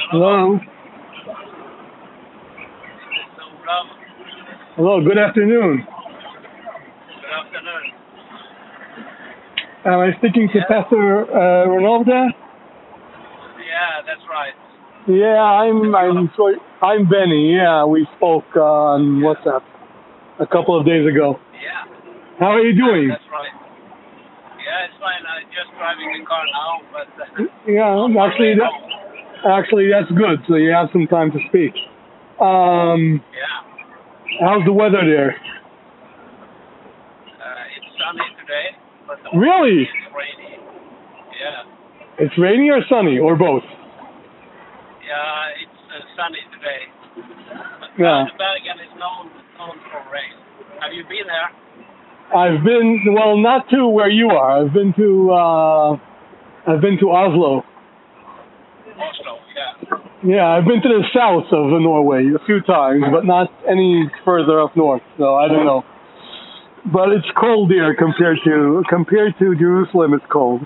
Hello. Hello. Hello. Good afternoon. Good afternoon. Am I speaking to Yeah, Pastor Ronaldo? yeah, that's right. Yeah, I'm. That's you. I'm sorry. I'm Benny. Yeah, we spoke on Yeah, WhatsApp a couple of days ago. yeah, How are you yeah, doing? that's right. Yeah, it's fine. I'm just driving the car now, but Yeah, on my way actually, home. that's good. So you have some time to speak. Um, Yeah, how's the weather there? it's sunny today, but tomorrow Really? it's rainy. Yeah, It's rainy or sunny or both? yeah, it's sunny today. But Yeah. Bergen is known for rain. Have you been there? I've been well, not to where you are. I've been to Oslo. Oslo. Yeah. Yeah, I've been to the south of Norway a few times, but not any further up north. So I don't know. But it's cold here compared to Jerusalem. It's cold.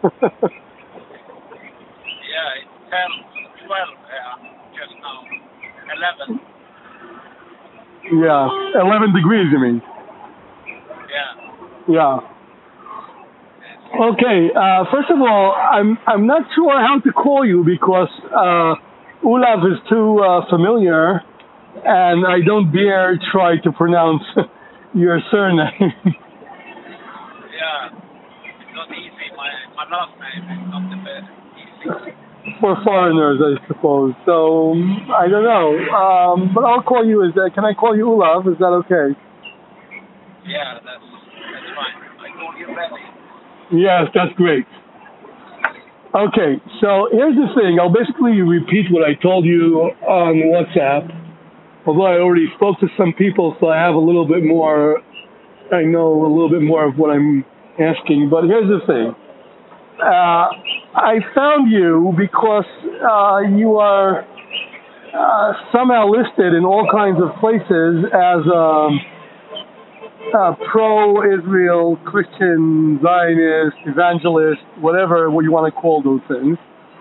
Yeah, it's 10, 12 just now. 11. Yeah, 11 degrees. You mean? Yeah. Yeah. It's, Okay. First of all, I'm not sure how to call you because Olav is too familiar, and I don't dare try to pronounce your surname. yeah. It's not easy. My last name is not the best easy. For foreigners, I suppose. So I don't know, but I'll call you. Can I call you Olav? Is that okay? Yeah, that's fine. I call you Benny. Yes, that's great. Okay, so here's the thing. I'll basically repeat what I told you on WhatsApp. Although I already spoke to some people, so I have a little bit more. I know a little bit more of what I'm asking. But here's the thing. I found you because you are somehow listed in all kinds of places as pro-Israel, Christian, Zionist, evangelist, whatever you want to call those things.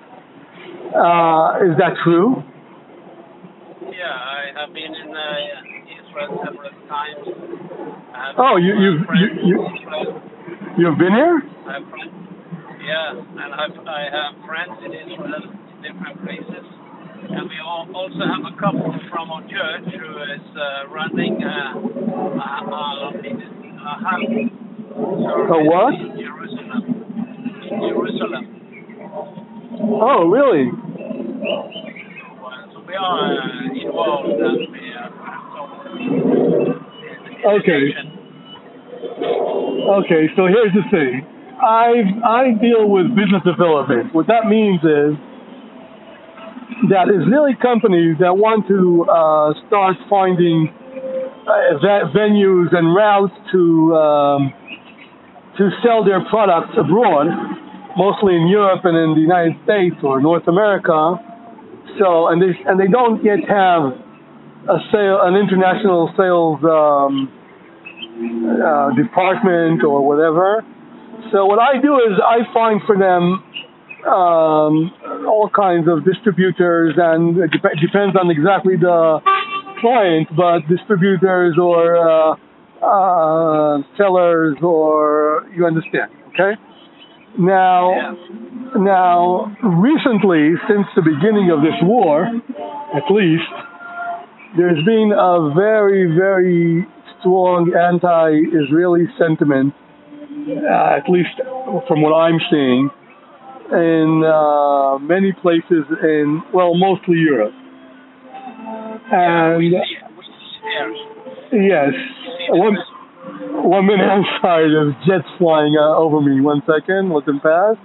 Is that true? Yeah, I have been in Israel several times. I have Oh, some you you've you, friends in you Israel. you've been here? I have friends. Yeah, and I have friends in Israel in different places. And we also have a couple from our church who is running a house A service what? in Jerusalem. In Jerusalem. Oh, really? So we are involved and we have some in the Okay. nation. Okay. So here's the thing. I deal with business development. What that means is that Israeli companies that want to start finding venues and routes to sell their products abroad, mostly in Europe and in the United States or North America. So and they don't yet have an international sales department or whatever. So what I do is I find for them all kinds of distributors, and it depends on exactly the client, but distributors or sellers, or you understand, okay? Yeah. Now, recently, since the beginning of this war, at least, there's been a very, very strong anti-Israeli sentiment, at least from what I'm seeing, in many places in, well, mostly Europe. Yeah, And we see there. yes, We see the one, same. 1 minute, I'm sorry, there's jets flying over me. 1 second, let them pass.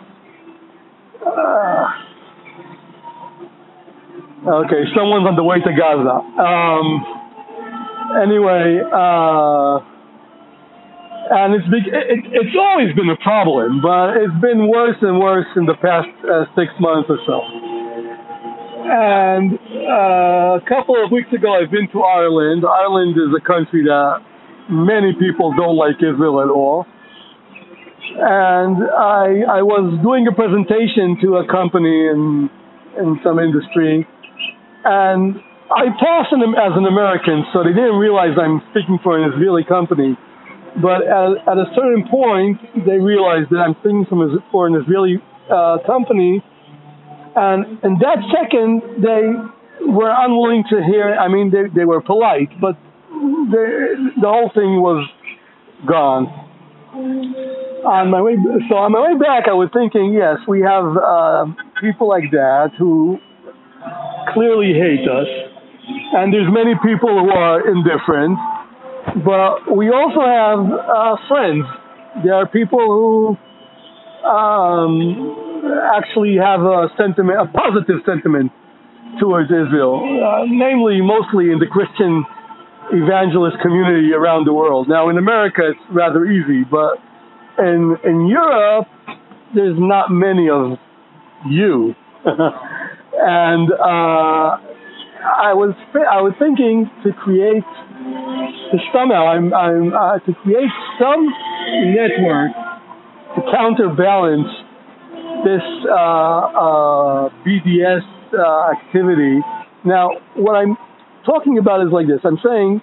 Okay, someone's on the way to Gaza. Anyway, and it's always been a problem, but it's been worse and worse in the past 6 months or so. Yeah. And a couple of weeks ago, I've been to Ireland. Ireland is a country that many people don't like Israel at all. And I was doing a presentation to a company in in some industry, and I pass as an American, so they didn't realize I'm speaking for an Israeli company. But at a certain point, they realized that I'm speaking for an Israeli company, and in that second, they were unwilling to hear. I mean, they were polite, but the whole thing was gone. On my way back, I was thinking, yes, we have people like that who clearly hate us, and there's many people who are indifferent. But we also have friends. There are people who actually have a positive sentiment towards Israel, namely mostly in the Christian evangelist community around the world. Now, in America, it's rather easy, but in Europe, there's not many of you. And I was thinking to create some network to counterbalance this BDS activity. Now, what I'm talking about is like this. I'm saying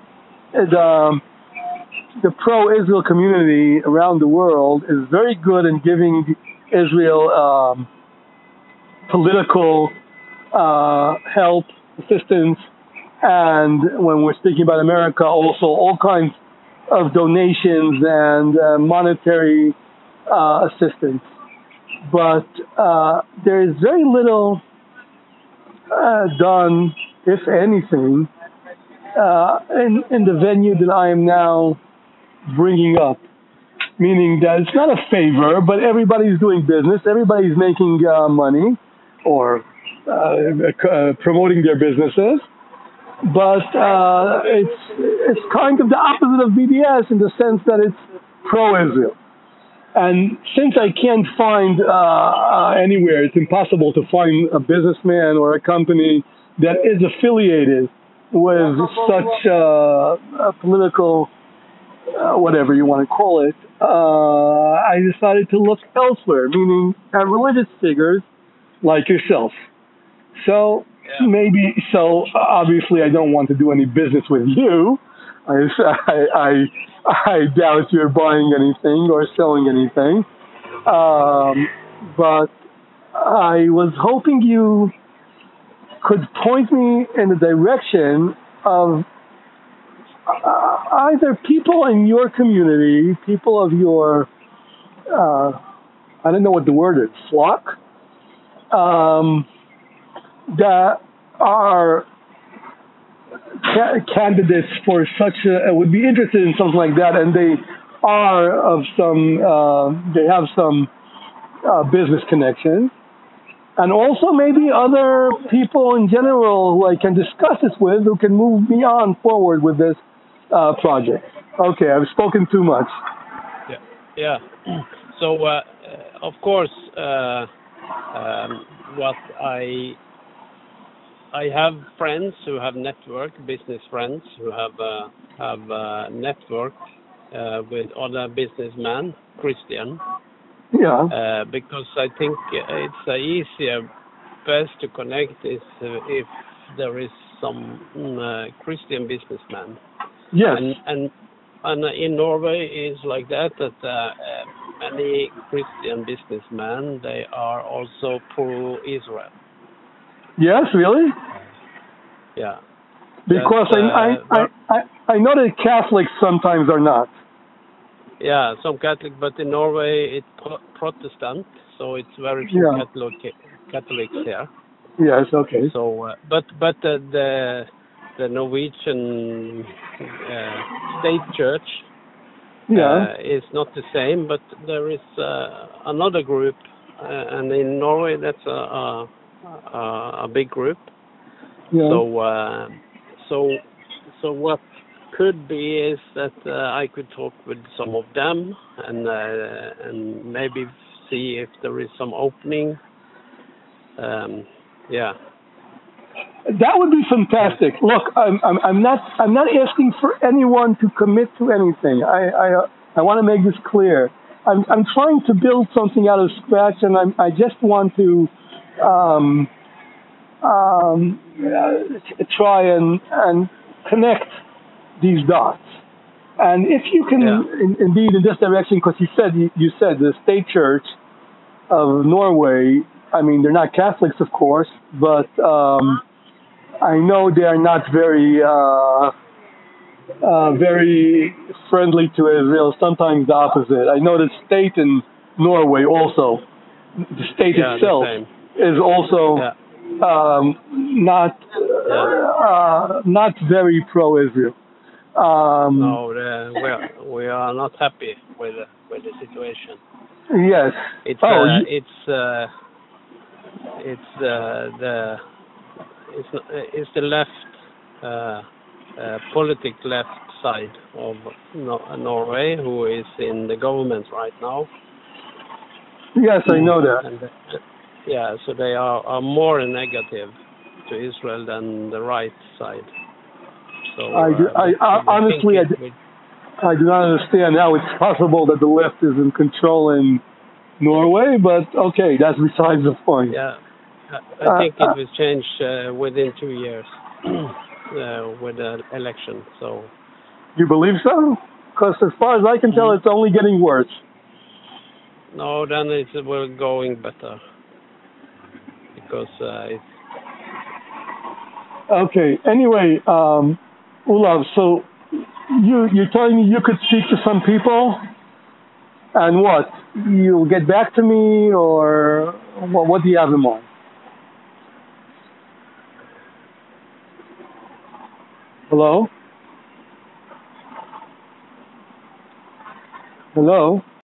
the pro-Israel community around the world is very good in giving Israel political help, assistance, and when we're speaking about America, also all kinds of donations and monetary assistance. But there is very little done, if anything, in the venue that I am now bringing up. Meaning that it's not a favor, but everybody's doing business, everybody's making money or promoting their businesses. But it's kind of the opposite of BDS in the sense that it's pro-Israel. And since I can't find anywhere, it's impossible to find a businessman or a company that is affiliated with such a political, whatever you want to call it, I decided to look elsewhere, meaning at religious figures like yourself. So obviously I don't want to do any business with you. I doubt you're buying anything or selling anything. But I was hoping you could point me in the direction of either people in your community, people of your, I don't know what the word is, flock, that are candidates for such would be interested in something like that, and they are of they have some business connections, and also maybe other people in general who I can discuss this with, who can move me on forward with this project. Okay, I've spoken too much. Yeah. So, of course, what I have friends who have network, business friends who have network with other businessmen, Christian. Yeah. Because I think it's easier, best to connect is if there is some Christian businessman. Yes. And in Norway is like that many Christian businessmen, they are also pro-Israel. Yes, really? Yeah. Because I know that Catholics sometimes are not. Yeah, some Catholic, but in Norway it's Protestant, so it's very few Catholics here. Yes, okay. So, but the Norwegian state church is not the same, but there is another group, and in Norway that's a big group. Yeah. So what could be is that I could talk with some of them and maybe see if there is some opening. Yeah. That would be fantastic. Look, I'm not asking for anyone to commit to anything. I want to make this clear. I'm trying to build something out of scratch, and I just want to try and connect these dots. And if you can, indeed, in this direction, because you said the state church of Norway, I mean, they're not Catholics, of course, but I know they are not very friendly to Israel, sometimes the opposite. I know the state in Norway also, the state itself is also not very pro-Israel. No, we are not happy with the situation. Yes. It's the left politic left side of Norway who is in the government right now. Yes, I know that. And, so they are more negative to Israel than the right side. So honestly, I do not understand how it's possible that the left is in control in Norway, but okay, that's besides the point. Yeah, I think it will change within 2 years with the election. So you believe so? Because as far as I can tell, it's only getting worse. No, then it's going better because it's okay. Anyway, Olav, so you're telling me you could speak to some people, and what? You'll get back to me, or what do you have in mind? Hello? Hello?